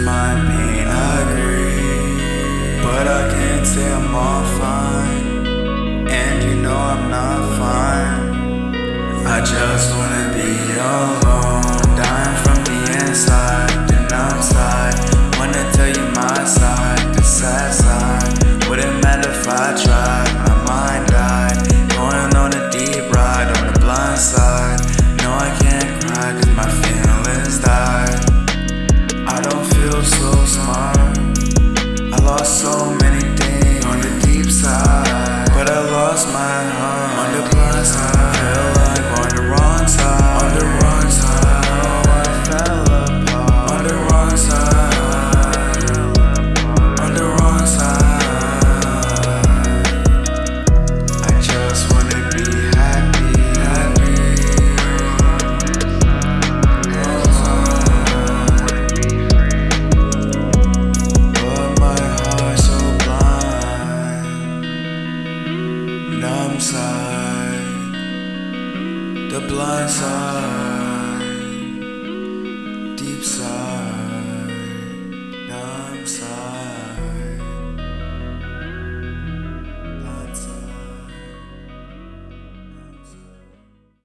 my pain, I agree, but I can't say I'm all fine, and you know I'm not fine. I just wanna be alone, dying from the inside and outside. Wanna tell you my side, the sad side. Wouldn't matter if I tried, my mind died. Going on a deep ride on the blind side. No, I can't cry cause my feelings died. I don't feel so smart. I lost so many things on the deep side, but I lost my heart on the blind side. Feel like on the wrong side, on the wrong side. Oh, I fell apart on the wrong side, on the wrong side. I just wanna be happy, happy. But my heart's so blind, numb side, the blind side, deep side.